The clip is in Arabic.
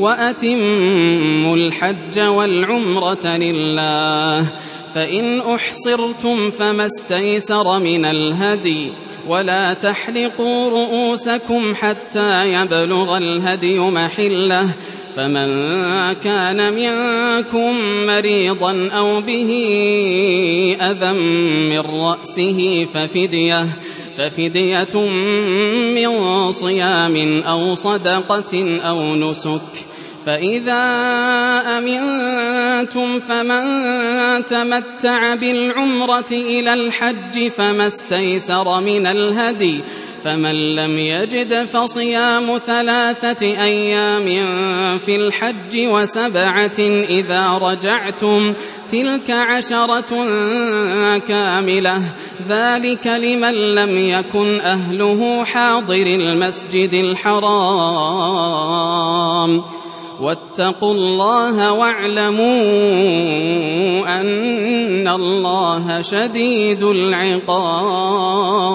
وأتموا الحج والعمرة لله، فإن أحصرتم فما استيسر من الهدي، ولا تحلقوا رؤوسكم حتى يبلغ الهدي محله، فمن كان منكم مريضا أو به أذى من رأسه ففدية من صيام أو صدقة أو نسك، فإذا أمنتم فمن تمتع بالعمرة إلى الحج فما استيسر من الهدي، فمن لم يجد فصيام 3 أيام في الحج و7 إذا رجعتم، تلك 10 كاملة، ذلك لمن لم يكن أهله حاضر المسجد الحرام. واتقوا الله واعلموا أن الله شديد العقاب.